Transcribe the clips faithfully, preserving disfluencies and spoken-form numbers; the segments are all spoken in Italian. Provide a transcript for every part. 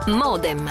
Modem.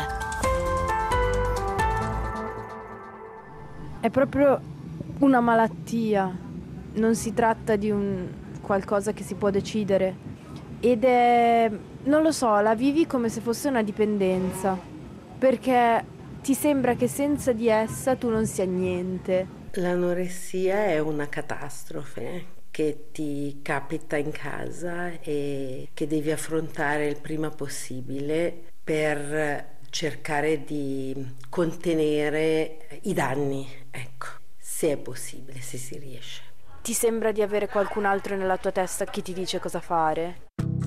È proprio una malattia, non si tratta di un qualcosa che si può decidere ed è, non lo so, la vivi come se fosse una dipendenza, perché ti sembra che senza di essa tu non sia niente. L'anoressia è una catastrofe che ti capita in casa e che devi affrontare il prima possibile per cercare di contenere i danni, ecco, se è possibile, se si riesce. Ti sembra di avere qualcun altro nella tua testa che ti dice cosa fare?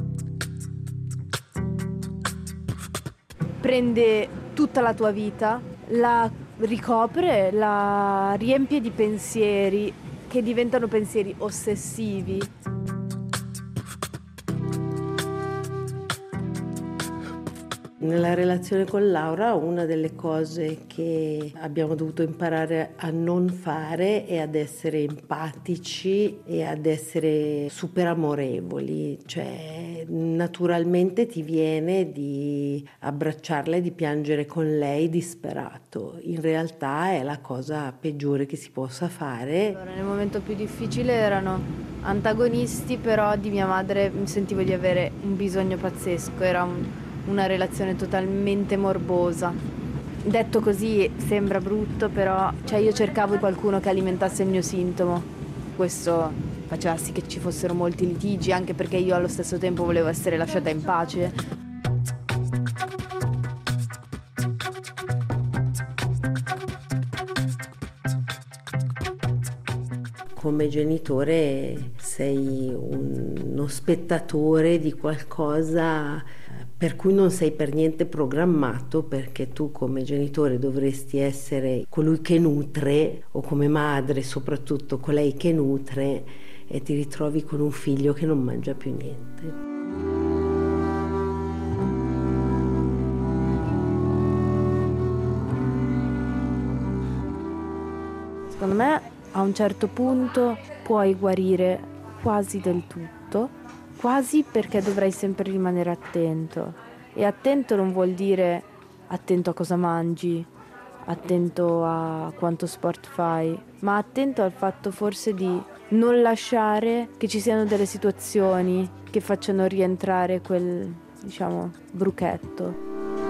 Prende tutta la tua vita, la ricopre, la riempie di pensieri che diventano pensieri ossessivi. Nella relazione con Laura una delle cose che abbiamo dovuto imparare a non fare è ad essere empatici e ad essere super amorevoli, cioè naturalmente ti viene di abbracciarla e di piangere con lei disperato. In realtà è la cosa peggiore che si possa fare. Allora, nel momento più difficile erano antagonisti, però di mia madre mi sentivo di avere un bisogno pazzesco, era un una relazione totalmente morbosa. Detto così sembra brutto, però cioè io cercavo qualcuno che alimentasse il mio sintomo. Questo faceva sì che ci fossero molti litigi, anche perché io allo stesso tempo volevo essere lasciata in pace. Come genitore sei uno spettatore di qualcosa per cui non sei per niente programmato, perché tu come genitore dovresti essere colui che nutre, o come madre soprattutto colei che nutre, e ti ritrovi con un figlio che non mangia più niente. Secondo me a un certo punto puoi guarire quasi del tutto, quasi, perché dovrai sempre rimanere attento. E attento non vuol dire attento a cosa mangi, attento a quanto sport fai, ma attento al fatto forse di non lasciare che ci siano delle situazioni che facciano rientrare quel, diciamo, bruchetto.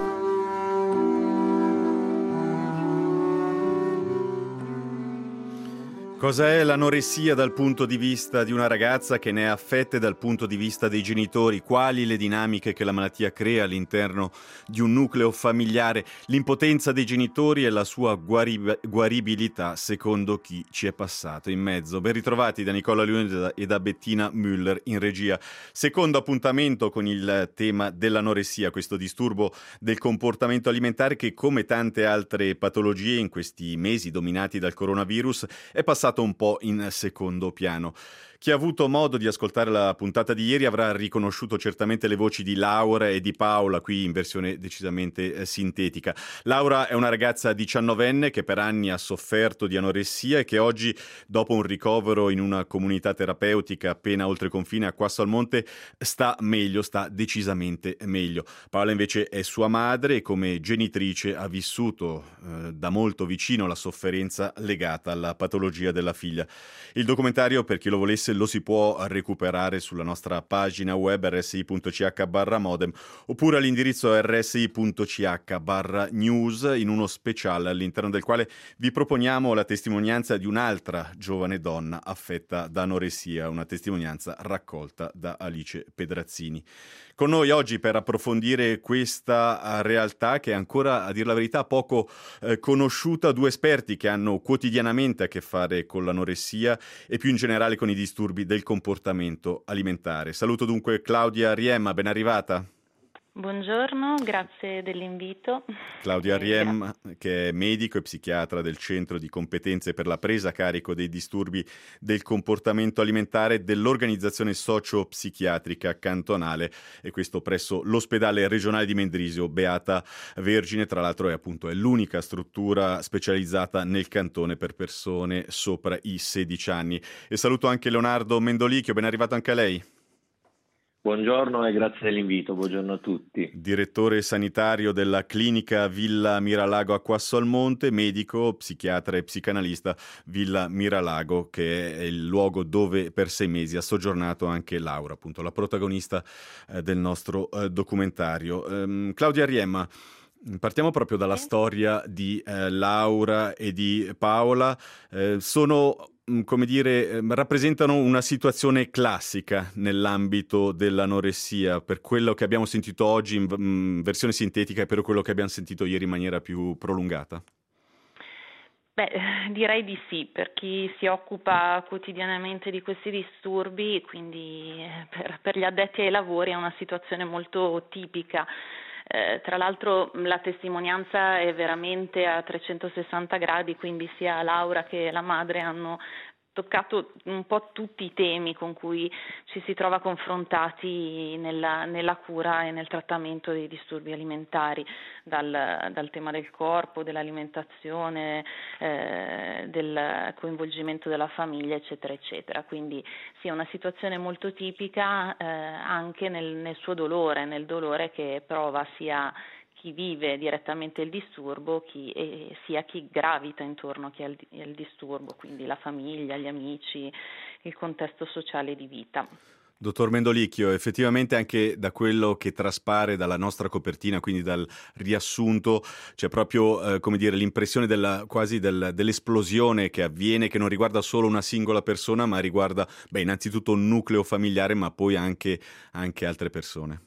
Cos'è l'anoressia dal punto di vista di una ragazza che ne è affetta e dal punto di vista dei genitori? Quali le dinamiche che la malattia crea all'interno di un nucleo familiare? L'impotenza dei genitori e la sua guarib- guaribilità secondo chi ci è passato in mezzo. Ben ritrovati da Nicola Leone e da Bettina Müller in regia. Secondo appuntamento con il tema dell'anoressia, questo disturbo del comportamento alimentare che, come tante altre patologie in questi mesi dominati dal coronavirus, è passato un po' in secondo piano. Chi ha avuto modo di ascoltare la puntata di ieri avrà riconosciuto certamente le voci di Laura e di Paola, qui in versione decisamente eh, sintetica. Laura è una ragazza diciannovenne che per anni ha sofferto di anoressia e che oggi, dopo un ricovero in una comunità terapeutica appena oltre confine a Quasso al Monte, sta meglio, sta decisamente meglio. Paola invece è sua madre e come genitrice ha vissuto eh, da molto vicino la sofferenza legata alla patologia della figlia. Il documentario, per chi lo volesse, lo si può recuperare sulla nostra pagina web erre esse i punto ci acca barra modem oppure all'indirizzo erre esse i punto ci acca barra news, in uno speciale all'interno del quale vi proponiamo la testimonianza di un'altra giovane donna affetta da anoressia, una testimonianza raccolta da Alice Pedrazzini. Con noi oggi per approfondire questa realtà che è ancora, a dir la verità, poco eh, conosciuta, due esperti che hanno quotidianamente a che fare con l'anoressia e più in generale con i disturbi del comportamento alimentare. Saluto dunque Claudia Riem, ben arrivata. Buongiorno, grazie dell'invito. Claudia Eh, Riem, che è medico e psichiatra del Centro di Competenze per la presa a carico dei disturbi del comportamento alimentare dell'Organizzazione Socio-Psichiatrica Cantonale, e questo presso l'ospedale regionale di Mendrisio, Beata Vergine. Tra l'altro è appunto è l'unica struttura specializzata nel cantone per persone sopra i sedici anni. E saluto anche Leonardo Mendolicchio, ben arrivato anche a lei. Buongiorno e grazie dell'invito, buongiorno a tutti. Direttore sanitario della clinica Villa Miralago a Quassolmonte, medico, psichiatra e psicanalista Villa Miralago, che è il luogo dove per sei mesi ha soggiornato anche Laura, appunto la protagonista eh, del nostro eh, documentario. Um, Claudia Riemma, partiamo proprio dalla storia di eh, Laura e di Paola. Eh, sono come dire, rappresentano una situazione classica nell'ambito dell'anoressia, per quello che abbiamo sentito oggi in m, versione sintetica e per quello che abbiamo sentito ieri in maniera più prolungata? Beh, direi di sì, per chi si occupa quotidianamente di questi disturbi, quindi per, per gli addetti ai lavori è una situazione molto tipica. Eh, tra l'altro la testimonianza è veramente a trecentosessanta gradi, quindi sia Laura che la madre hanno toccato un po' tutti i temi con cui ci si trova confrontati nella, nella cura e nel trattamento dei disturbi alimentari, dal, dal tema del corpo, dell'alimentazione, eh, del coinvolgimento della famiglia, eccetera, eccetera. Quindi sì, è una situazione molto tipica eh, anche nel, nel suo dolore, nel dolore che prova sia chi vive direttamente il disturbo, chi, e sia chi gravita intorno a chi ha il, il disturbo, quindi la famiglia, gli amici, il contesto sociale di vita. Dottor Mendolicchio, effettivamente anche da quello che traspare dalla nostra copertina, quindi dal riassunto, c'è proprio eh, come dire, l'impressione della, quasi del, dell'esplosione che avviene, che non riguarda solo una singola persona, ma riguarda beh, innanzitutto un nucleo familiare, ma poi anche, anche altre persone.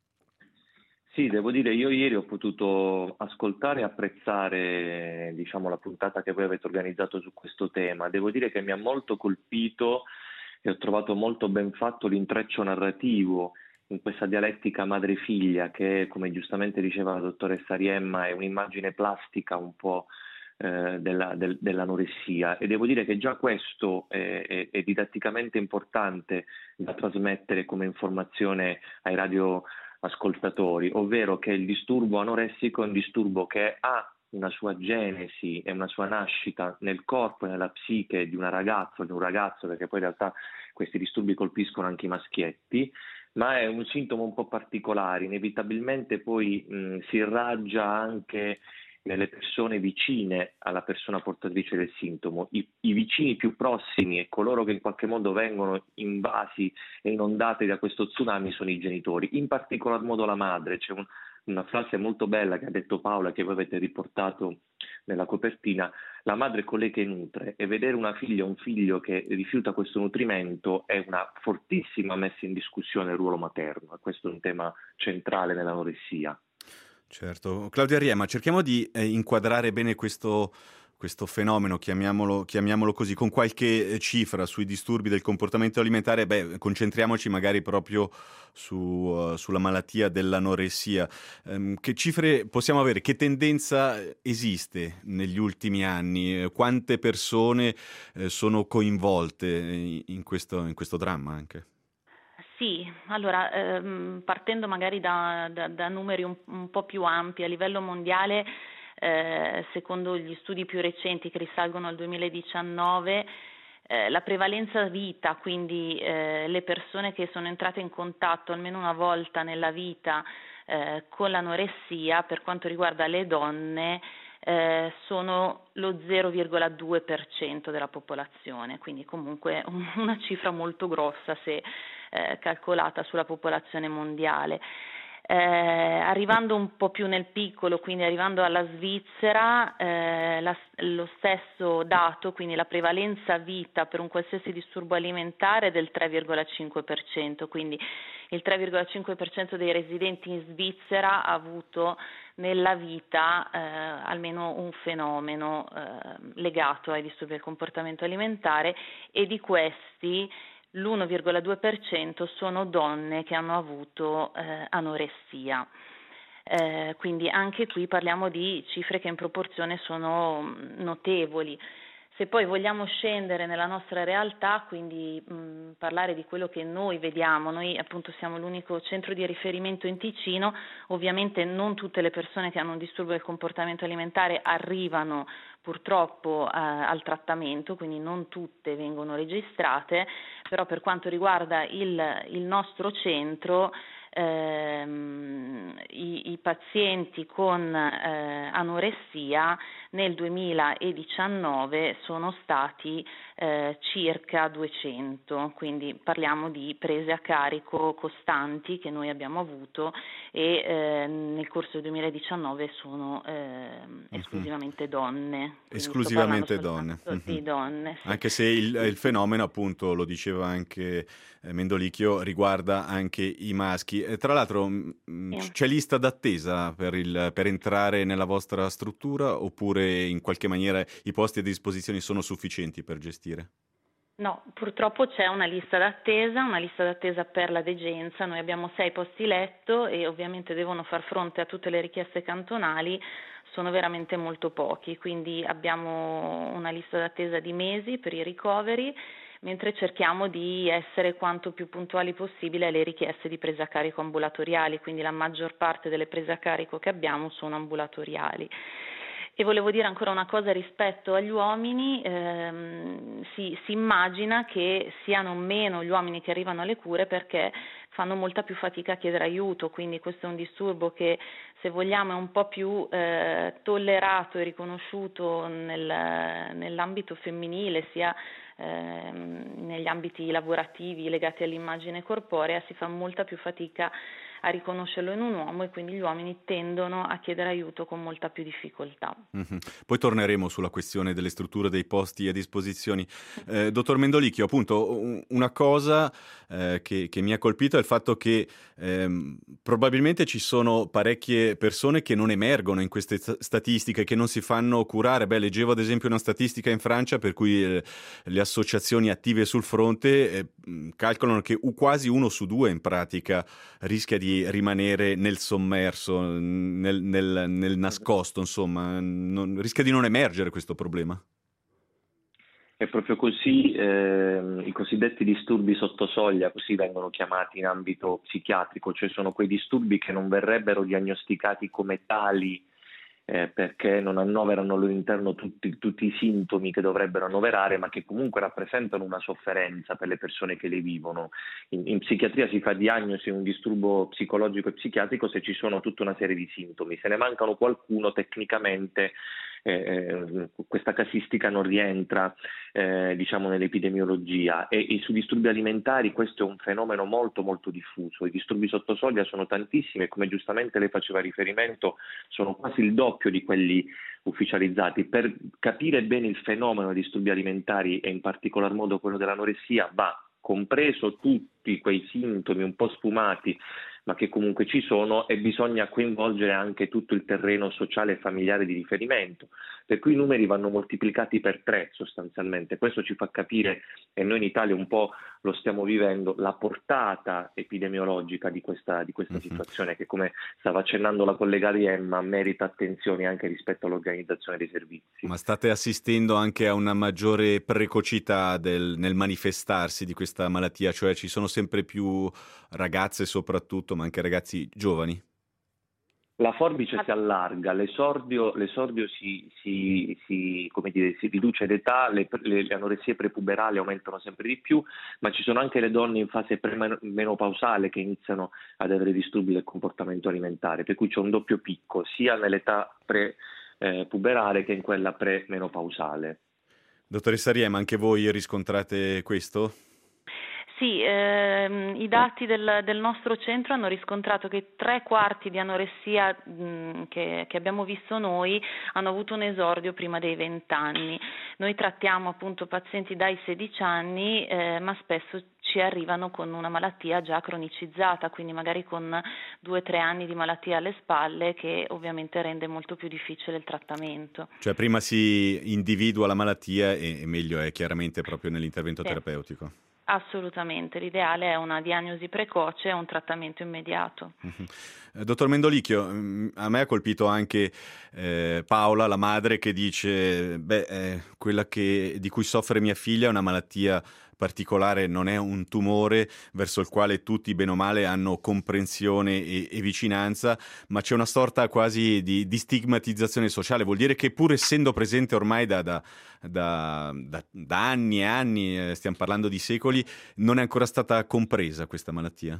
Sì, devo dire, io ieri ho potuto ascoltare e apprezzare, diciamo, la puntata che voi avete organizzato su questo tema. Devo dire che mi ha molto colpito e ho trovato molto ben fatto l'intreccio narrativo in questa dialettica madre-figlia che, come giustamente diceva la dottoressa Riemma, è un'immagine plastica un po' eh, della, del, dell'anoressia. E devo dire che già questo è, è, è didatticamente importante da trasmettere come informazione ai radio ascoltatori, ovvero che il disturbo anoressico è un disturbo che ha una sua genesi e una sua nascita nel corpo e nella psiche di una ragazza o di un ragazzo, perché poi in realtà questi disturbi colpiscono anche i maschietti, ma è un sintomo un po' particolare, inevitabilmente poi mh, si irraggia anche nelle persone vicine alla persona portatrice del sintomo. I, I vicini più prossimi e coloro che in qualche modo vengono invasi e inondati da questo tsunami sono i genitori, in particolar modo la madre. C'è un, una frase molto bella che ha detto Paola, che voi avete riportato nella copertina: la madre è colei che nutre, e vedere una figlia o un figlio che rifiuta questo nutrimento è una fortissima messa in discussione del ruolo materno, e questo è un tema centrale nell'anoressia. Certo. Claudia Riemma, cerchiamo di eh, inquadrare bene questo, questo fenomeno, chiamiamolo, chiamiamolo così, con qualche eh, cifra sui disturbi del comportamento alimentare. Beh, concentriamoci magari proprio su, uh, sulla malattia dell'anoressia. Um, che cifre possiamo avere? Che tendenza esiste negli ultimi anni? Eh, quante persone eh, sono coinvolte in, in, questo, in questo dramma anche? Sì, allora ehm, partendo magari da, da, da numeri un, un po' più ampi, a livello mondiale, eh, secondo gli studi più recenti che risalgono al duemiladiciannove, eh, la prevalenza vita, quindi eh, le persone che sono entrate in contatto almeno una volta nella vita eh, con l'anoressia, per quanto riguarda le donne, Eh, sono lo zero virgola due per cento della popolazione, quindi comunque un, una cifra molto grossa se eh, calcolata sulla popolazione mondiale. Eh, arrivando un po' più nel piccolo, quindi arrivando alla Svizzera, eh, la, lo stesso dato, quindi la prevalenza vita per un qualsiasi disturbo alimentare è del tre virgola cinque per cento, quindi il tre virgola cinque per cento dei residenti in Svizzera ha avuto nella vita eh, almeno un fenomeno eh, legato ai disturbi del comportamento alimentare, e di questi l'uno virgola due per cento sono donne che hanno avuto eh, anoressia. Eh, quindi anche qui parliamo di cifre che in proporzione sono notevoli. Se poi vogliamo scendere nella nostra realtà, quindi mh, parlare di quello che noi vediamo, noi appunto siamo l'unico centro di riferimento in Ticino, ovviamente non tutte le persone che hanno un disturbo del comportamento alimentare arrivano purtroppo eh, al trattamento, quindi non tutte vengono registrate, però per quanto riguarda il, il nostro centro, ehm, i, i pazienti con eh, anoressia nel duemiladiciannove sono stati eh, circa duecento, quindi parliamo di prese a carico costanti che noi abbiamo avuto e eh, nel corso del duemiladiciannove sono eh, esclusivamente donne. Esclusivamente donne. Di donne sì. Anche se il, il fenomeno, appunto, lo diceva anche eh, Mendolicchio, riguarda anche i maschi. E tra l'altro mh, Sì. c'è lista d'attesa per, il, per entrare nella vostra struttura, oppure in qualche maniera i posti a disposizione sono sufficienti per gestire? No, purtroppo c'è una lista d'attesa, una lista d'attesa per la degenza. Noi abbiamo sei posti letto e ovviamente devono far fronte a tutte le richieste cantonali, sono veramente molto pochi, quindi abbiamo una lista d'attesa di mesi per i ricoveri, mentre cerchiamo di essere quanto più puntuali possibile alle richieste di presa a carico ambulatoriali, quindi la maggior parte delle prese a carico che abbiamo sono ambulatoriali. E volevo dire ancora una cosa rispetto agli uomini, ehm, si, si immagina che siano meno gli uomini che arrivano alle cure perché fanno molta più fatica a chiedere aiuto, quindi questo è un disturbo che, se vogliamo, è un po' più eh, tollerato e riconosciuto nel, nell'ambito femminile, sia ehm, negli ambiti lavorativi legati all'immagine corporea, si fa molta più fatica a riconoscerlo in un uomo e quindi gli uomini tendono a chiedere aiuto con molta più difficoltà. Mm-hmm. Poi torneremo sulla questione delle strutture dei posti a disposizione. Eh, dottor Mendolicchio, appunto, un, una cosa eh, che, che mi ha colpito è il fatto che ehm, probabilmente ci sono parecchie persone che non emergono in queste st- statistiche, che non si fanno curare. Beh, leggevo ad esempio una statistica in Francia per cui eh, le associazioni attive sul fronte eh, calcolano che quasi uno su due in pratica rischia di rimanere nel sommerso, nel, nel, nel nascosto, insomma, non, rischia di non emergere questo problema. È proprio così, eh, i cosiddetti disturbi sotto soglia, così vengono chiamati in ambito psichiatrico, cioè sono quei disturbi che non verrebbero diagnosticati come tali eh, perché non annoverano all'interno tutti, tutti i sintomi che dovrebbero annoverare, ma che comunque rappresentano una sofferenza per le persone che le vivono. In, in psichiatria si fa diagnosi un disturbo psicologico e psichiatrico se ci sono tutta una serie di sintomi, se ne mancano qualcuno tecnicamente Eh, questa casistica non rientra eh, diciamo nell'epidemiologia e, e sui disturbi alimentari questo è un fenomeno molto molto diffuso. I disturbi sotto soglia sono tantissimi e, come giustamente lei faceva riferimento, sono quasi il doppio di quelli ufficializzati. Per capire bene il fenomeno dei disturbi alimentari e in particolar modo quello dell'anoressia va compreso tutti quei sintomi un po' sfumati ma che comunque ci sono, e bisogna coinvolgere anche tutto il terreno sociale e familiare di riferimento, per cui i numeri vanno moltiplicati per tre sostanzialmente. Questo ci fa capire, e noi in Italia un po' lo stiamo vivendo, la portata epidemiologica di questa, di questa mm-hmm. situazione che, come stava accennando la collega Riemma, merita attenzione anche rispetto all'organizzazione dei servizi. Ma state assistendo anche a una maggiore precocità del, nel manifestarsi di questa malattia, cioè ci sono sempre più ragazze soprattutto, ma anche ragazzi giovani? La forbice si allarga, l'esordio, l'esordio si, si, si, come dire, si riduce d'età, le, le, le anoressie prepuberali aumentano sempre di più, ma ci sono anche le donne in fase premenopausale che iniziano ad avere disturbi del comportamento alimentare, per cui c'è un doppio picco sia nell'età prepuberale che in quella premenopausale. Dottoressa Riemma, anche voi riscontrate questo? Sì, ehm, i dati del, del nostro centro hanno riscontrato che tre quarti di anoressia mh, che, che abbiamo visto noi hanno avuto un esordio prima dei venti anni. Noi trattiamo appunto pazienti dai sedici anni, eh, ma spesso ci arrivano con una malattia già cronicizzata, quindi magari con due o tre anni di malattia alle spalle, che ovviamente rende molto più difficile il trattamento. Cioè prima si individua la malattia e, e meglio è chiaramente proprio nell'intervento sì. terapeutico. Assolutamente, l'ideale è una diagnosi precoce e un trattamento immediato. Mm-hmm. Eh, dottor Mendolicchio, a me ha colpito anche eh, Paola, la madre, che dice beh, eh, quella che, di cui soffre mia figlia è una malattia particolare, non è un tumore verso il quale tutti bene o male hanno comprensione e, e vicinanza, ma c'è una sorta quasi di, di stigmatizzazione sociale. Vuol dire che pur essendo presente ormai da, da, da, da, da anni e anni, eh, stiamo parlando di secoli, non è ancora stata compresa questa malattia?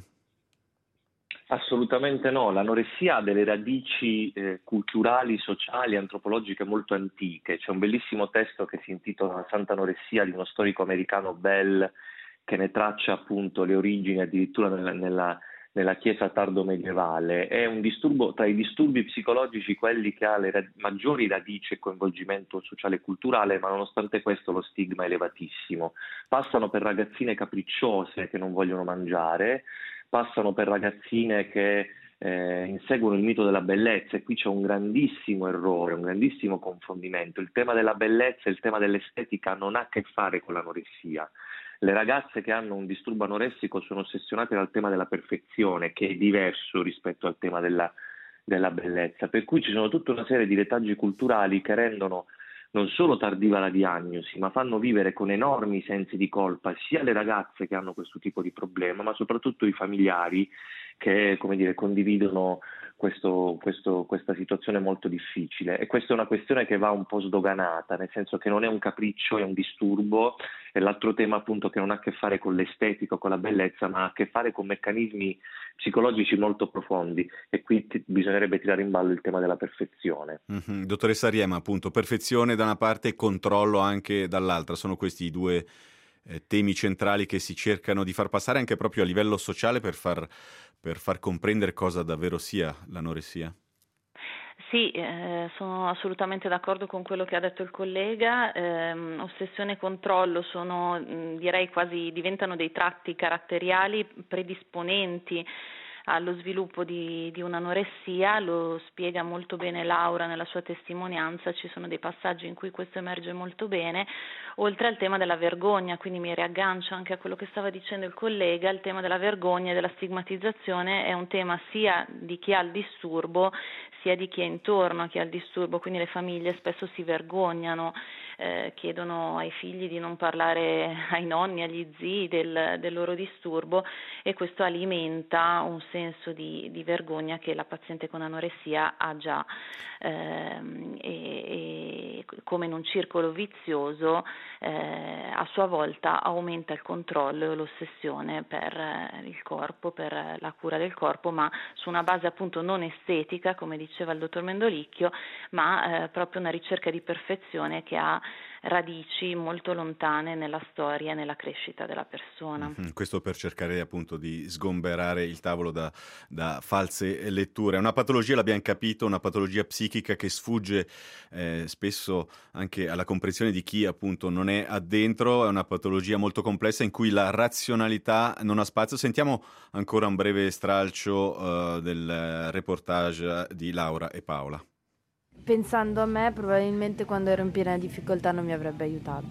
Assolutamente no, l'anoressia ha delle radici eh, culturali, sociali, antropologiche molto antiche. C'è un bellissimo testo che si intitola Santa Anoressia di uno storico americano, Bell, che ne traccia appunto le origini addirittura nella, nella, nella Chiesa tardo-medievale. È un disturbo, tra i disturbi psicologici, quelli che ha le rad- maggiori radici e coinvolgimento sociale e culturale, ma nonostante questo lo stigma è elevatissimo. Passano per ragazzine capricciose che non vogliono mangiare, passano per ragazzine che eh, inseguono il mito della bellezza, e qui c'è un grandissimo errore, un grandissimo confondimento. Il tema della bellezza e il tema dell'estetica non ha a che fare con l'anoressia. Le ragazze che hanno un disturbo anoressico sono ossessionate dal tema della perfezione, che è diverso rispetto al tema della, della bellezza, per cui ci sono tutta una serie di retaggi culturali che rendono non solo tardiva la diagnosi, ma fanno vivere con enormi sensi di colpa sia le ragazze che hanno questo tipo di problema, ma soprattutto i familiari che, come dire, condividono questo, questo, questa situazione molto difficile. E questa è una questione che va un po' sdoganata, nel senso che non è un capriccio, è un disturbo. E l'altro tema appunto che non ha a che fare con l'estetica o con la bellezza, ma ha a che fare con meccanismi psicologici molto profondi, e qui t- bisognerebbe tirare in ballo il tema della perfezione. Mm-hmm. Dottoressa Riema, appunto, perfezione da una parte e controllo anche dall'altra, sono questi i due eh, temi centrali che si cercano di far passare anche proprio a livello sociale per far, per far comprendere cosa davvero sia l'anoressia. Sì, eh, sono assolutamente d'accordo con quello che ha detto il collega. Eh, ossessione e controllo sono, mh, direi quasi, diventano dei tratti caratteriali predisponenti allo sviluppo di, di un'anoressia. Lo spiega molto bene Laura nella sua testimonianza, ci sono dei passaggi in cui questo emerge molto bene, oltre al tema della vergogna, quindi mi riaggancio anche a quello che stava dicendo il collega. Il tema della vergogna e della stigmatizzazione è un tema sia di chi ha il disturbo sia di chi è intorno a chi ha il disturbo, quindi le famiglie spesso si vergognano, eh, chiedono ai figli di non parlare ai nonni, agli zii del, del loro disturbo, e questo alimenta un senso di, di vergogna che la paziente con anoressia ha già, ehm, e, e come in un circolo vizioso eh, a sua volta aumenta il controllo e l'ossessione per il corpo, per la cura del corpo, ma su una base appunto non estetica, come diceva il dottor Mendolicchio, ma eh, proprio una ricerca di perfezione che ha radici molto lontane nella storia e nella crescita della persona. Mm-hmm. Questo per cercare appunto di sgomberare il tavolo da, da false letture. È una patologia, l'abbiamo capito, una patologia psichica che sfugge eh, spesso anche alla comprensione di chi appunto non è addentro. È una patologia molto complessa in cui la razionalità non ha spazio. Sentiamo ancora un breve stralcio uh, del reportage di Laura e Paola. Pensando a me, probabilmente quando ero in piena difficoltà non mi avrebbe aiutato.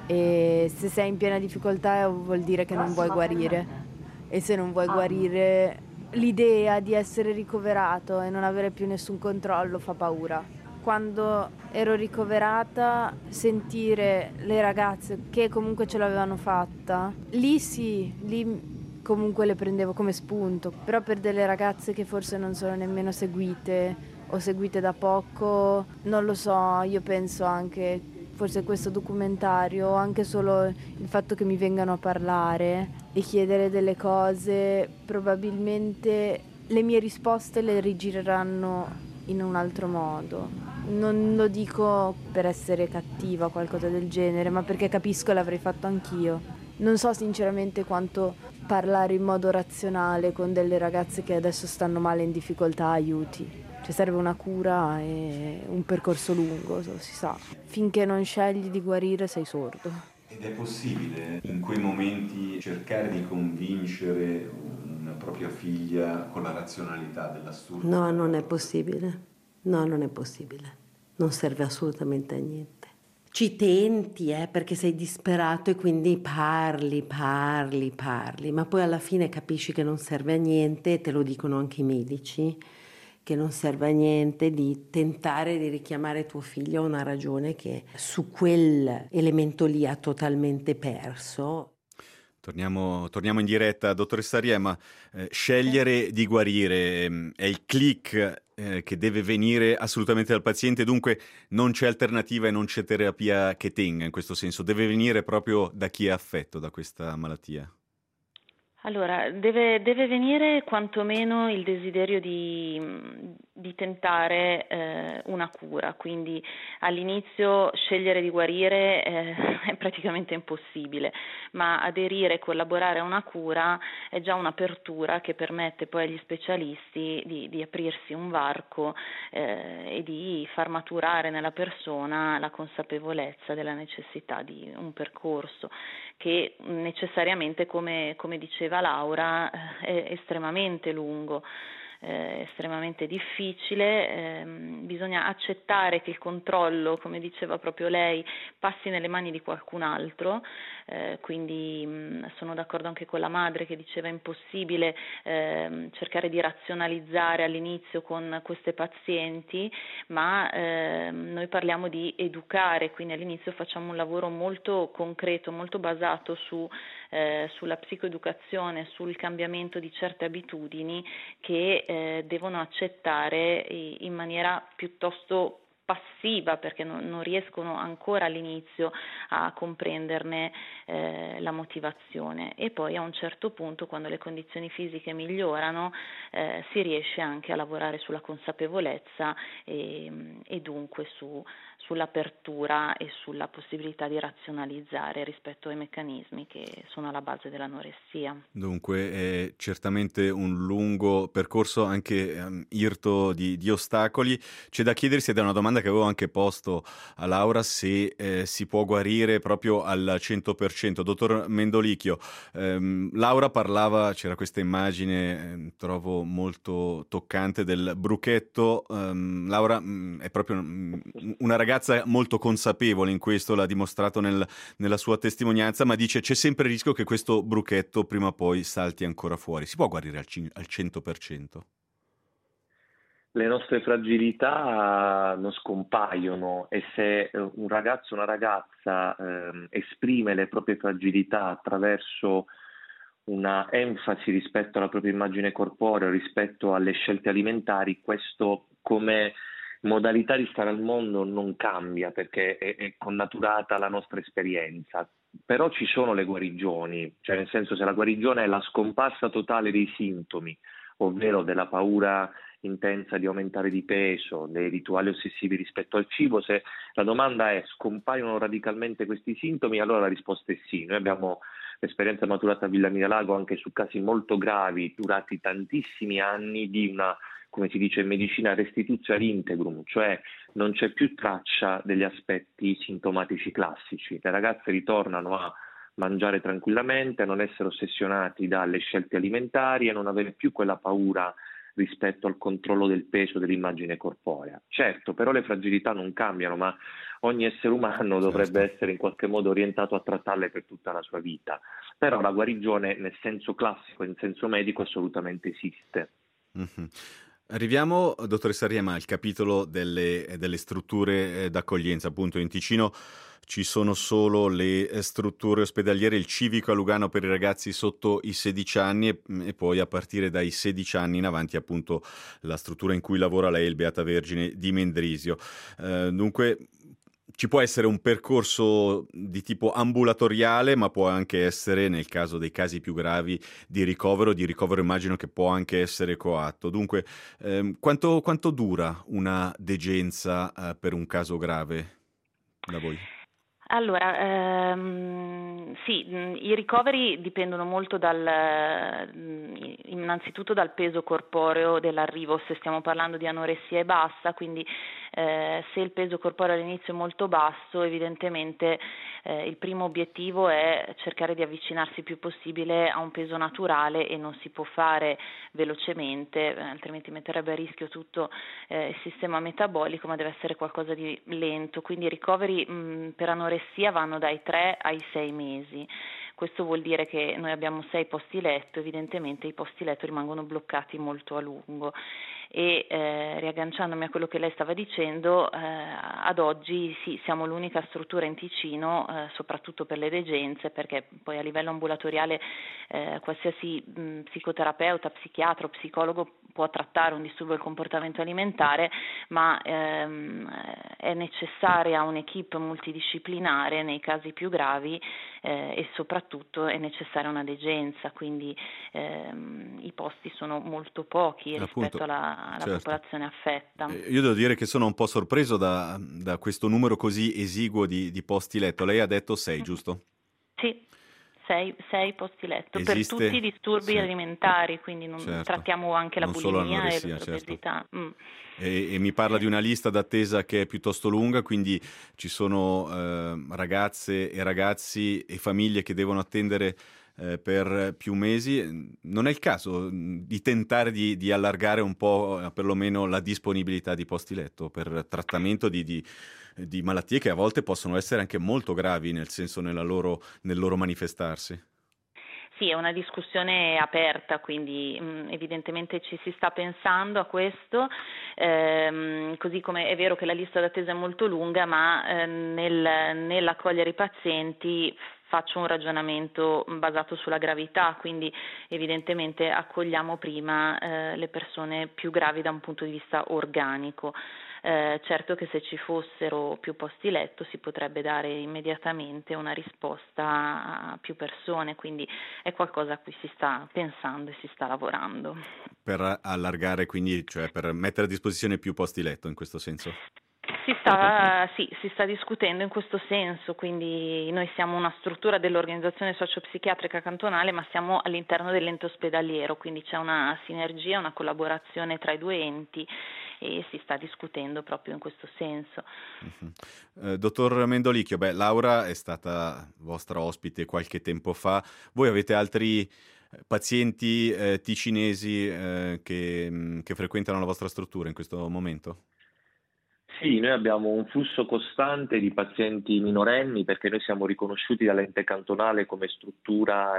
E se sei in piena difficoltà vuol dire che non vuoi guarire. E se non vuoi guarire, l'idea di essere ricoverato e non avere più nessun controllo fa paura. Quando ero ricoverata, sentire le ragazze che comunque ce l'avevano fatta, lì sì, lì comunque le prendevo come spunto. Però per delle ragazze che forse non sono nemmeno seguite o seguite da poco, non lo so, io penso anche, forse questo documentario, anche solo il fatto che mi vengano a parlare e chiedere delle cose, probabilmente le mie risposte le rigireranno in un altro modo. Non lo dico per essere cattiva o qualcosa del genere, ma perché capisco e l'avrei fatto anch'io. Non so sinceramente quanto parlare in modo razionale con delle ragazze che adesso stanno male, in difficoltà, aiuti. Cioè serve una cura e un percorso lungo, si sa. Finché non scegli di guarire sei sordo. Ed è possibile in quei momenti cercare di convincere una propria figlia con la razionalità dell'assurdo? No, non è possibile. No, non è possibile. Non serve assolutamente a niente. ci tenti, eh, perché sei disperato e quindi parli, parli, parli, ma poi alla fine capisci che non serve a niente, te lo dicono anche i medici, che non serve a niente di tentare di richiamare tuo figlio a una ragione che su quell'elemento lì ha totalmente perso. Torniamo, torniamo in diretta, dottoressa Riema. Eh, scegliere di guarire ehm, è il click eh, che deve venire assolutamente dal paziente, dunque non c'è alternativa e non c'è terapia che tenga in questo senso, deve venire proprio da chi è affetto da questa malattia. Allora, deve, deve venire quantomeno il desiderio di, di tentare eh, una cura, quindi all'inizio scegliere di guarire eh, è praticamente impossibile, ma aderire e collaborare a una cura è già un'apertura che permette poi agli specialisti di, di aprirsi un varco eh, e di far maturare nella persona la consapevolezza della necessità di un percorso che necessariamente, come, come diceva Laura, è estremamente lungo, è estremamente difficile, ehm, bisogna accettare che il controllo, come diceva proprio lei, passi nelle mani di qualcun altro, eh, quindi mh, sono d'accordo anche con la madre che diceva è impossibile ehm, cercare di razionalizzare all'inizio con queste pazienti, ma ehm, noi parliamo di educare, quindi all'inizio facciamo un lavoro molto concreto, molto basato su Eh, sulla psicoeducazione, sul cambiamento di certe abitudini che eh, devono accettare in maniera piuttosto passiva, perché non, non riescono ancora all'inizio a comprenderne eh, la motivazione, e poi a un certo punto, quando le condizioni fisiche migliorano, eh, si riesce anche a lavorare sulla consapevolezza e, e dunque su sull'apertura e sulla possibilità di razionalizzare rispetto ai meccanismi che sono alla base dell'anoressia. Dunque è certamente un lungo percorso anche um, irto di, di ostacoli. C'è da chiedersi, ed è una domanda che avevo anche posto a Laura, se eh, si può guarire proprio al cento per cento. Dottor Mendolicchio, ehm, Laura parlava, c'era questa immagine, eh, trovo molto toccante, del bruchetto. Um, Laura mh, è proprio mh, una ragazza molto consapevole in questo, l'ha dimostrato nel, nella sua testimonianza, ma dice c'è sempre il rischio che questo bruchetto prima o poi salti ancora fuori. Si può guarire al, c- al cento per cento? Le nostre fragilità non scompaiono, e se un ragazzo o una ragazza eh, esprime le proprie fragilità attraverso una enfasi rispetto alla propria immagine corporea, rispetto alle scelte alimentari, questo come modalità di stare al mondo non cambia, perché è, è connaturata alla nostra esperienza. Però ci sono le guarigioni, cioè nel senso, se la guarigione è la scomparsa totale dei sintomi, ovvero della paura intensa di aumentare di peso, dei rituali ossessivi rispetto al cibo, se la domanda è scompaiono radicalmente questi sintomi, allora la risposta è sì. Noi abbiamo l'esperienza maturata a Villa Miralago anche su casi molto gravi, durati tantissimi anni, di una, come si dice in medicina, restitutio ad integrum, cioè non c'è più traccia degli aspetti sintomatici classici. Le ragazze ritornano a mangiare tranquillamente, a non essere ossessionati dalle scelte alimentari, a non avere più quella paura rispetto al controllo del peso, dell'immagine corporea. Certo, però le fragilità non cambiano, ma ogni essere umano dovrebbe Certo. essere in qualche modo orientato a trattarle per tutta la sua vita. Però la guarigione nel senso classico, in senso medico, assolutamente esiste. Mm-hmm. Arriviamo, dottoressa Riema, al capitolo delle, delle strutture d'accoglienza. Appunto in Ticino ci sono solo le strutture ospedaliere, il civico a Lugano per i ragazzi sotto i sedici anni e, e poi a partire dai sedici anni in avanti appunto la struttura in cui lavora lei, il Beata Vergine di Mendrisio. Eh, dunque ci può essere un percorso di tipo ambulatoriale, ma può anche essere, nel caso dei casi più gravi, di ricovero. Di ricovero immagino che può anche essere coatto. Dunque, ehm, quanto, quanto dura una degenza eh, per un caso grave da voi? Allora, ehm, sì, i ricoveri dipendono molto dal, innanzitutto dal peso corporeo dell'arrivo, se stiamo parlando di anoressia e bassa, quindi Eh, se il peso corporeo all'inizio è molto basso, evidentemente eh, il primo obiettivo è cercare di avvicinarsi il più possibile a un peso naturale, e non si può fare velocemente, eh, altrimenti metterebbe a rischio tutto eh, il sistema metabolico, ma deve essere qualcosa di lento. Quindi i ricoveri mh, per anoressia vanno dai tre ai sei mesi. Questo vuol dire che noi abbiamo sei posti letto, evidentemente i posti letto rimangono bloccati molto a lungo. E eh, riagganciandomi a quello che lei stava dicendo, eh, ad oggi sì, siamo l'unica struttura in Ticino, eh, soprattutto per le degenze, perché poi a livello ambulatoriale eh, qualsiasi mh, psicoterapeuta, psichiatra o psicologo può trattare un disturbo del comportamento alimentare, ma ehm, è necessaria un'equipe multidisciplinare nei casi più gravi, eh, e soprattutto è necessaria una degenza, quindi ehm, i posti sono molto pochi rispetto Appunto, alla alla certo. popolazione affetta. Eh, Io devo dire che sono un po' sorpreso da, da questo numero così esiguo di, di posti letto. Lei ha detto sei, giusto? Sì, sei, sei posti letto Esiste- per tutti i disturbi sì. alimentari, quindi non Certo. trattiamo anche la Non solo bulimia e l'anoressia, certo. l'obesità. Mm. E, e mi parla di una lista d'attesa che è piuttosto lunga, quindi ci sono eh, ragazze e ragazzi e famiglie che devono attendere eh, per più mesi. Non è il caso mh, di tentare di, di allargare un po' eh, perlomeno la disponibilità di posti letto per trattamento di, di, di malattie che a volte possono essere anche molto gravi, nel senso nella loro, nel loro manifestarsi? Sì, è una discussione aperta, quindi mh, evidentemente ci si sta pensando a questo, ehm, così come è vero che la lista d'attesa è molto lunga, ma eh, nel, nell'accogliere i pazienti faccio un ragionamento basato sulla gravità, quindi evidentemente accogliamo prima eh, le persone più gravi da un punto di vista organico. Eh, certo che se ci fossero più posti letto si potrebbe dare immediatamente una risposta a più persone, quindi è qualcosa a cui si sta pensando e si sta lavorando. Per allargare, quindi, cioè per mettere a disposizione più posti letto in questo senso? Si sta, sì, si sta discutendo in questo senso, quindi noi siamo una struttura dell'organizzazione sociopsichiatrica cantonale, ma siamo all'interno dell'ente ospedaliero, quindi c'è una sinergia, una collaborazione tra i due enti e si sta discutendo proprio in questo senso. Uh-huh. Eh, dottor Mendolicchio, beh, Laura è stata vostra ospite qualche tempo fa. Voi avete altri pazienti eh, ticinesi eh, che, mh, che frequentano la vostra struttura in questo momento? Sì, noi abbiamo un flusso costante di pazienti minorenni perché noi siamo riconosciuti dall'ente cantonale come struttura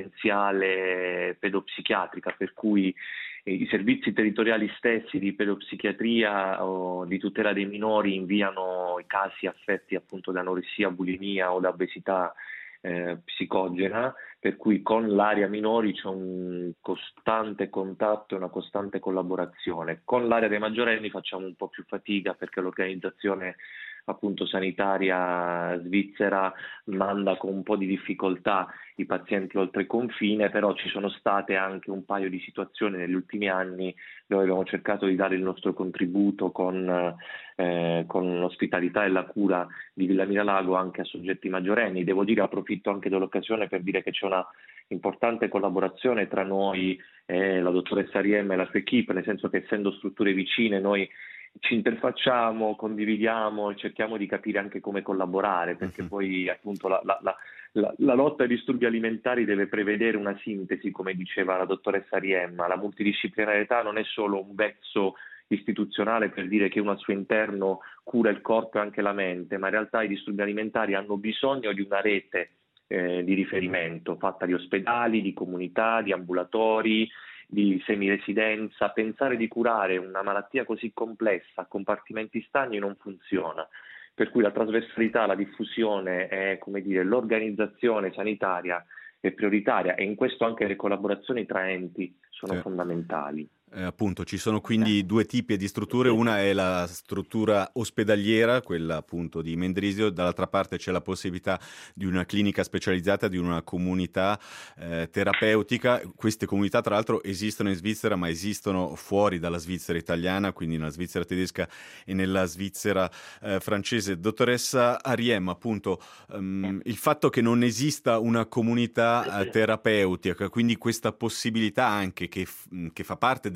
residenziale pedopsichiatrica, per cui i servizi territoriali stessi di pedopsichiatria o di tutela dei minori inviano i casi affetti appunto da anoressia, bulimia o da obesità eh, psicogena, per cui con l'area minori c'è un costante contatto e una costante collaborazione. Con l'area dei maggiorenni facciamo un po' più fatica perché l'organizzazione appunto sanitaria svizzera manda con un po' di difficoltà i pazienti oltre confine, però ci sono state anche un paio di situazioni negli ultimi anni dove abbiamo cercato di dare il nostro contributo con, eh, con l'ospitalità e la cura di Villa Miralago anche a soggetti maggiorenni. Devo dire, approfitto anche dell'occasione per dire che c'è una importante collaborazione tra noi e la dottoressa Riem e la sua equipe, nel senso che essendo strutture vicine noi ci interfacciamo, condividiamo e cerchiamo di capire anche come collaborare, perché uh-huh. poi appunto la, la, la, la, la lotta ai disturbi alimentari deve prevedere una sintesi, come diceva la dottoressa Riemma. La multidisciplinarietà non è solo un vezzo istituzionale per dire che uno al suo interno cura il corpo e anche la mente, ma in realtà i disturbi alimentari hanno bisogno di una rete eh, di riferimento fatta di ospedali, di comunità, di ambulatori, di semiresidenza. Pensare di curare una malattia così complessa a compartimenti stagni non funziona, per cui la trasversalità, la diffusione e, come dire, l'organizzazione sanitaria è prioritaria, e in questo anche le collaborazioni tra enti sono sì. fondamentali. Eh, appunto, ci sono quindi due tipi di strutture, una è la struttura ospedaliera, quella appunto di Mendrisio, dall'altra parte c'è la possibilità di una clinica specializzata, di una comunità eh, terapeutica. Queste comunità tra l'altro esistono in Svizzera, ma esistono fuori dalla Svizzera italiana, quindi nella Svizzera tedesca e nella Svizzera eh, francese. Dottoressa Ariem, appunto, um, il fatto che non esista una comunità eh, terapeutica, quindi questa possibilità anche che, f- che fa parte del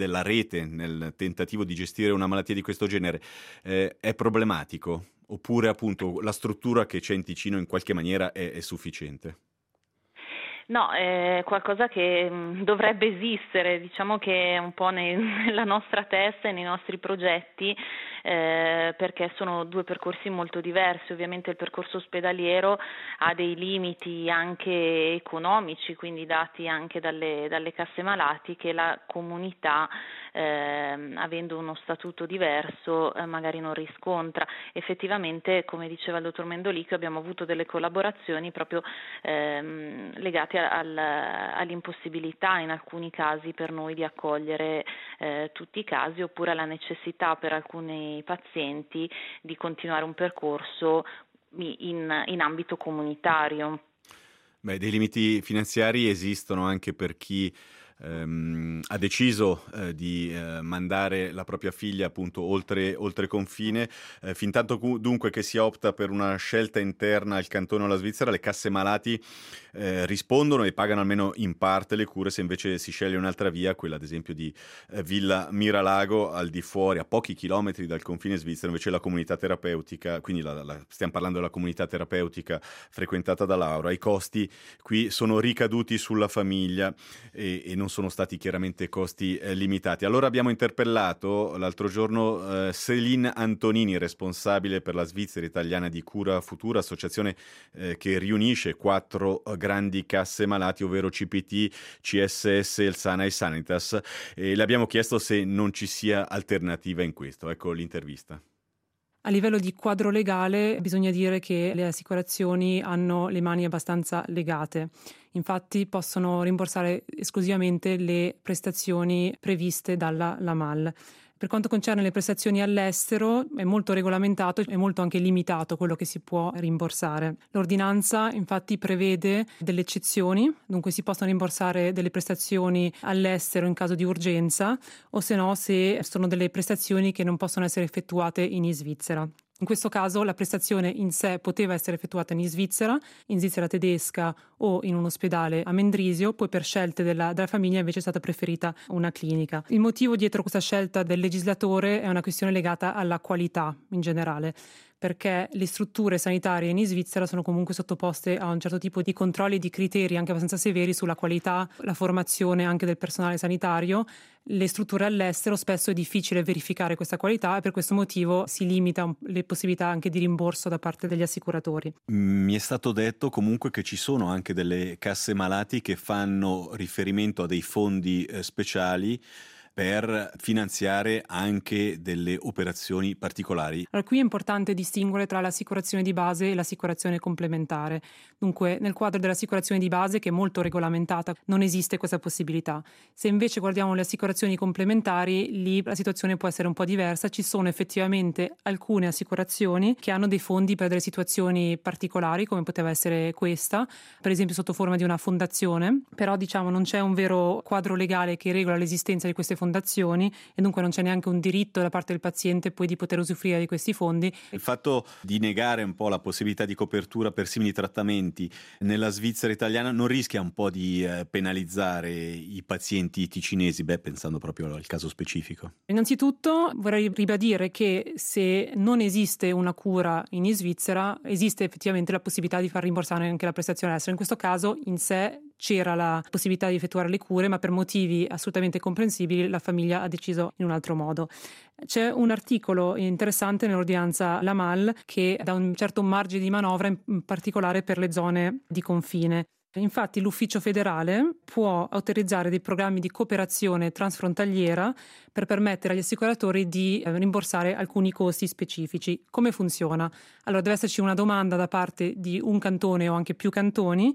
della rete nel tentativo di gestire una malattia di questo genere eh, è problematico? Oppure appunto la struttura che c'è in Ticino in qualche maniera è, è sufficiente? No, è qualcosa che mh, dovrebbe esistere, diciamo che è un po' nei, nella nostra testa e nei nostri progetti, eh, perché sono due percorsi molto diversi. Ovviamente il percorso ospedaliero ha dei limiti anche economici, quindi dati anche dalle, dalle casse malati, che la comunità, eh, avendo uno statuto diverso, eh, magari non riscontra. Effettivamente, come diceva il dottor Mendolicchio, abbiamo avuto delle collaborazioni proprio ehm, legate Al, all'impossibilità in alcuni casi per noi di accogliere eh, tutti i casi, oppure alla necessità per alcuni pazienti di continuare un percorso in, in ambito comunitario. Beh, dei limiti finanziari esistono anche per chi ehm, ha deciso eh, di eh, mandare la propria figlia appunto oltre, oltre confine. Eh, fin tanto cu- dunque che si opta per una scelta interna al cantone o alla Svizzera, le casse malati eh, rispondono e pagano almeno in parte le cure. Se invece si sceglie un'altra via, quella ad esempio di eh, Villa Miralago, al di fuori, a pochi chilometri dal confine svizzero, invece la comunità terapeutica, quindi la, la, stiamo parlando della comunità terapeutica frequentata da Laura, i costi qui sono ricaduti sulla famiglia e, e non sono stati chiaramente costi eh, limitati. Allora abbiamo interpellato l'altro giorno eh, Céline Antonini, responsabile per la Svizzera Italiana di Cura Futura, associazione eh, che riunisce quattro eh, grandi casse malati, ovvero C P T, C S S, il Sana e Sanitas, e le abbiamo chiesto se non ci sia alternativa in questo. Ecco l'intervista. A livello di quadro legale bisogna dire che le assicurazioni hanno le mani abbastanza legate. Infatti possono rimborsare esclusivamente le prestazioni previste dalla L A M A L. Per quanto concerne le prestazioni all'estero è molto regolamentato e molto anche limitato quello che si può rimborsare. L'ordinanza infatti prevede delle eccezioni, dunque si possono rimborsare delle prestazioni all'estero in caso di urgenza o se no se sono delle prestazioni che non possono essere effettuate in Svizzera. In questo caso la prestazione in sé poteva essere effettuata in Svizzera, in Svizzera tedesca o in un ospedale a Mendrisio, poi per scelte della, della famiglia invece è stata preferita una clinica. Il motivo dietro questa scelta del legislatore è una questione legata alla qualità in generale, perché le strutture sanitarie in Svizzera sono comunque sottoposte a un certo tipo di controlli e di criteri anche abbastanza severi sulla qualità, la formazione anche del personale sanitario. Le strutture all'estero spesso è difficile verificare questa qualità e per questo motivo si limita le possibilità anche di rimborso da parte degli assicuratori. Mi è stato detto comunque che ci sono anche delle casse malati che fanno riferimento a dei fondi eh, speciali per finanziare anche delle operazioni particolari. Allora, qui è importante distinguere tra l'assicurazione di base e l'assicurazione complementare. Dunque, nel quadro dell'assicurazione di base, che è molto regolamentata, non esiste questa possibilità. Se invece guardiamo le assicurazioni complementari, lì la situazione può essere un po' diversa. Ci sono effettivamente alcune assicurazioni che hanno dei fondi per delle situazioni particolari, come poteva essere questa, per esempio sotto forma di una fondazione, però diciamo non c'è un vero quadro legale che regola l'esistenza di queste fondazioni e dunque non c'è neanche un diritto da parte del paziente poi di poter usufruire di questi fondi. Il fatto di negare un po' la possibilità di copertura per simili trattamenti nella Svizzera italiana non rischia un po' di eh, penalizzare i pazienti ticinesi, beh, pensando proprio al caso specifico? Innanzitutto vorrei ribadire che se non esiste una cura in Svizzera esiste effettivamente la possibilità di far rimborsare anche la prestazione all'estero. In questo caso in sé c'era la possibilità di effettuare le cure, ma per motivi assolutamente comprensibili la famiglia ha deciso in un altro modo. C'è un articolo interessante nell'ordinanza L A M A L che dà un certo margine di manovra, in particolare per le zone di confine. Infatti l'ufficio federale può autorizzare dei programmi di cooperazione transfrontaliera per permettere agli assicuratori di rimborsare alcuni costi specifici. Come funziona? Allora deve esserci una domanda da parte di un cantone o anche più cantoni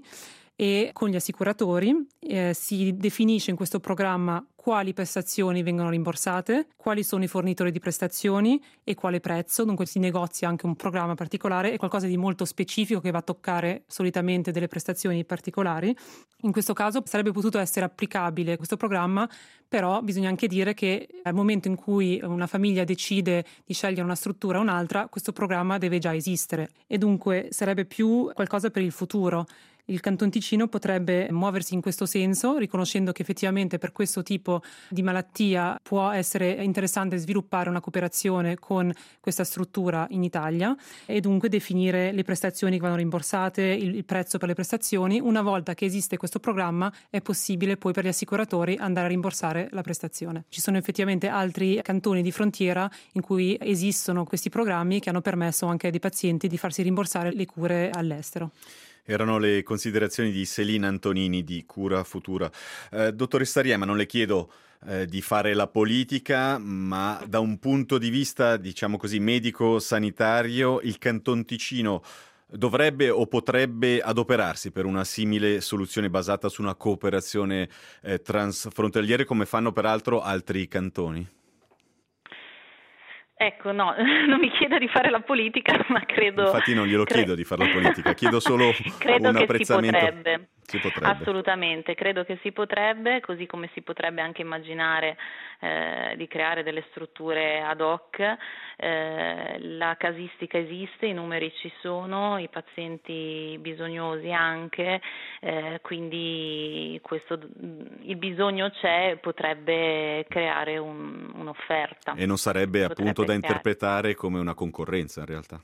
e con gli assicuratori eh, si definisce in questo programma quali prestazioni vengono rimborsate, quali sono i fornitori di prestazioni e quale prezzo. Dunque si negozia anche un programma particolare e qualcosa di molto specifico che va a toccare solitamente delle prestazioni particolari. In questo caso sarebbe potuto essere applicabile questo programma, però bisogna anche dire che al momento in cui una famiglia decide di scegliere una struttura o un'altra, questo programma deve già esistere e dunque sarebbe più qualcosa per il futuro. Il Canton Ticino potrebbe muoversi in questo senso, riconoscendo che effettivamente per questo tipo di malattia può essere interessante sviluppare una cooperazione con questa struttura in Italia e dunque definire le prestazioni che vanno rimborsate, il, il prezzo per le prestazioni. Una volta che esiste questo programma è possibile poi per gli assicuratori andare a rimborsare la prestazione. Ci sono effettivamente altri cantoni di frontiera in cui esistono questi programmi che hanno permesso anche ai pazienti di farsi rimborsare le cure all'estero. Erano le considerazioni di Selina Antonini di Cura Futura. Eh, dottoressa Riema, non le chiedo eh, di fare la politica, ma da un punto di vista, diciamo così, medico-sanitario, il Canton Ticino dovrebbe o potrebbe adoperarsi per una simile soluzione basata su una cooperazione eh, transfrontaliera, come fanno peraltro altri cantoni? Ecco, no, non mi chiedo di fare la politica, ma credo... Infatti non glielo cre- chiedo di fare la politica, chiedo solo credo un che apprezzamento. Si potrebbe. Si potrebbe. Assolutamente, credo che si potrebbe, così come si potrebbe anche immaginare eh, di creare delle strutture ad hoc. Eh, la casistica esiste, i numeri ci sono, i pazienti bisognosi anche, eh, quindi questo, il bisogno c'è, potrebbe creare un, un'offerta. E non sarebbe Potrebbe appunto da creare. interpretare come una concorrenza in realtà?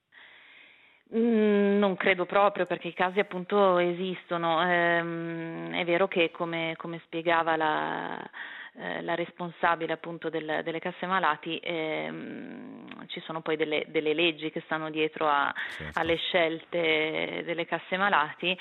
Mm, Non credo proprio, perché i casi appunto esistono. Ehm, è vero che come, come spiegava la, eh, la responsabile appunto del, delle casse malati, ehm, ci sono poi delle, delle leggi che stanno dietro a, Certo. alle scelte delle casse malati,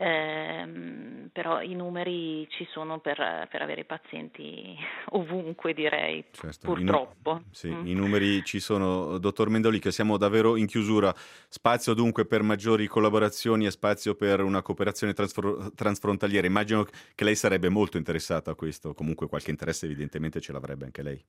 ehm, però i numeri ci sono per, per avere i pazienti ovunque, direi, Certo. purtroppo. I, nu- sì, Mm. i numeri ci sono. Dottor Mendolicchio, siamo davvero in chiusura. Spazio dunque per maggiori collaborazioni e spazio per una cooperazione transfro- transfrontaliera. Immagino che lei sarebbe molto interessata a questo, comunque qualche interesse evidentemente ce l'avrebbe anche lei.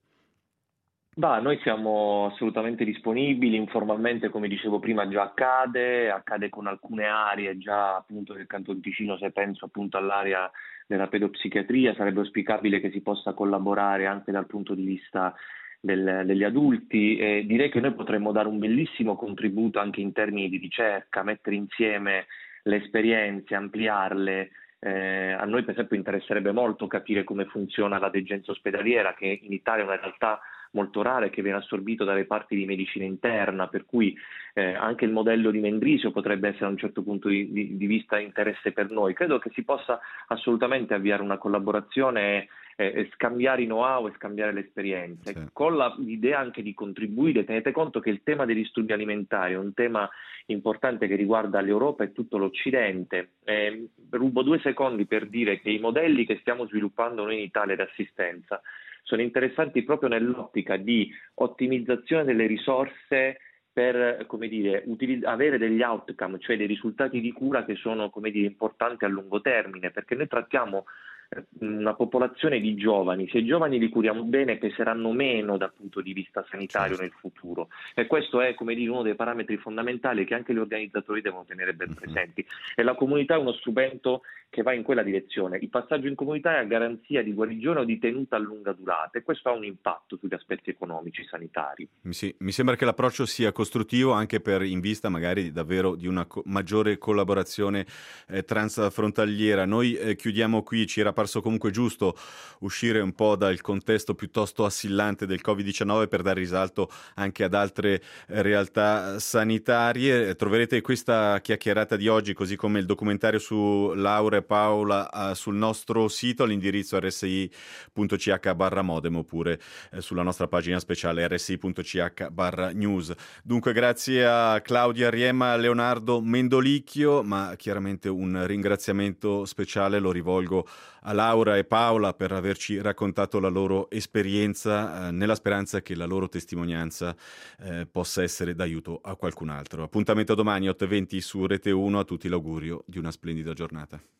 Bah, noi siamo assolutamente disponibili, informalmente come dicevo prima già accade, accade con alcune aree già appunto del Canton Ticino, se penso appunto all'area della pedopsichiatria, sarebbe auspicabile che si possa collaborare anche dal punto di vista del- degli adulti e direi che noi potremmo dare un bellissimo contributo anche in termini di ricerca, mettere insieme le esperienze, ampliarle. Eh, a noi per esempio interesserebbe molto capire come funziona la degenza ospedaliera, che in Italia è una realtà molto rara e che viene assorbito dalle parti di medicina interna, per cui eh, anche il modello di Mendrisio potrebbe essere a un certo punto di, di, di vista interesse per noi. Credo che si possa assolutamente avviare una collaborazione e, e scambiare i know-how e scambiare le esperienze, Sì. con la, l'idea anche di contribuire. Tenete conto che il tema dei disturbi alimentari è un tema importante che riguarda l'Europa e tutto l'Occidente. Eh, rubo due secondi per dire che i modelli che stiamo sviluppando noi in Italia di assistenza sono interessanti proprio nell'ottica di ottimizzazione delle risorse per, come dire, utilizz- avere degli outcome, cioè dei risultati di cura che sono, come dire, importanti a lungo termine, perché noi trattiamo eh, una popolazione di giovani. Se i giovani li curiamo bene peseranno meno dal punto di vista sanitario Certo. nel futuro, e questo è, come dire, uno dei parametri fondamentali che anche gli organizzatori devono tenere ben Mhm. presenti, e la comunità è uno strumento che va in quella direzione. Il passaggio in comunità è a garanzia di guarigione o di tenuta a lunga durata, e questo ha un impatto sugli aspetti economici sanitari. Mi, sì, mi sembra che l'approccio sia costruttivo anche per in vista magari davvero di una co- maggiore collaborazione eh, transfrontaliera. Noi eh, chiudiamo qui, ci era parso comunque giusto uscire un po' dal contesto piuttosto assillante del covid diciannove per dare risalto anche ad altre eh, realtà sanitarie. Troverete questa chiacchierata di oggi, così come il documentario su Laura e Paola eh, sul nostro sito all'indirizzo erre esse i punto ci acca barra modem oppure eh, sulla nostra pagina speciale erre esse i punto ci acca barra news. Dunque grazie a Claudia Riema, Leonardo Mendolicchio, ma chiaramente un ringraziamento speciale lo rivolgo a Laura e Paola per averci raccontato la loro esperienza, eh, nella speranza che la loro testimonianza eh, possa essere d'aiuto a qualcun altro. Appuntamento domani otto e venti su Rete uno, a tutti l'augurio di una splendida giornata.